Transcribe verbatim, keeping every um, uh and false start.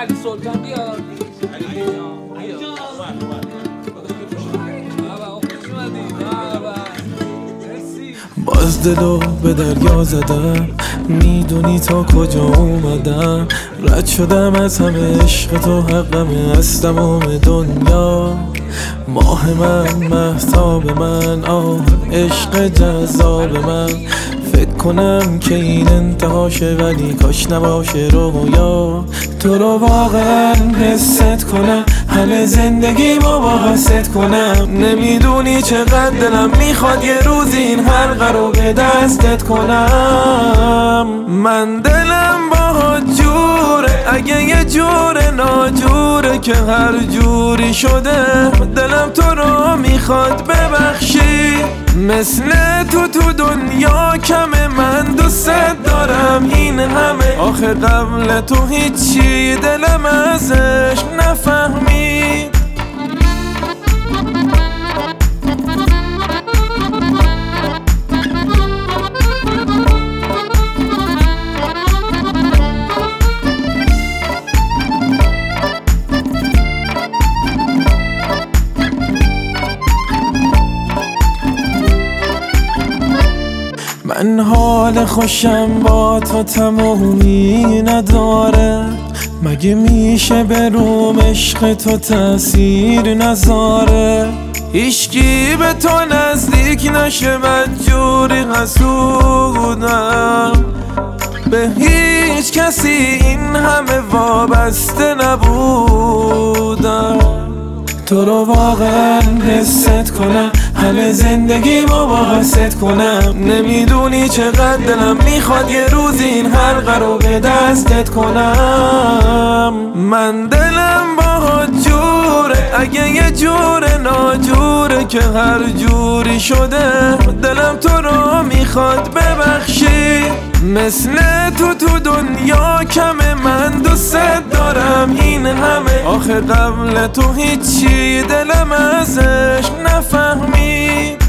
علی سلطان بیار. باز دلو به دریا زدم، میدونی تا کجا اومدم. رد شدم از همه عشق تو، حقمه از تمام دنیا. ماه من، مهتاب من، آه عشق جذاب من. فکر کنم که این انتهاشه ولی کاش نباشه رویا. تو رو واقعا حست کنم، همه زندگیمو با حست کنم. نمیدونی چقدر دلم میخواد یه روز این حلقه رو به دستت کنم. من دلم با جوره، اگه یه جور ناجوره که هر جوری شده. دلم تو رو میخواد ببخشی، مثل تو تو دنیا کمه. من دوست دارم این همه، آخه قبل تو هیچی دلم ازش نفهمید. من حال خوشم با تو تمومی نداره، مگه میشه به روم عشق تو تأثیر نذاره. هیچکی به تو نزدیک نشه، بدجوری حسودم. به هیچ کسی این همه وابسته نبودم. تو رو واقعا حست کنم، همه زندگیمو با حست کنم. نمیدونی چقدر دلم میخواد یه روز این حلقه رو به دستت کنم. من دلم با جوره، اگه یه جور ناجوره که هر جوری شده. دلم تو رو میخواد ببخشی، مثل تو تو دنیا کمه. من دوست دارم این همه، آخه قبل تو هیچی دلم ازش نفهمید.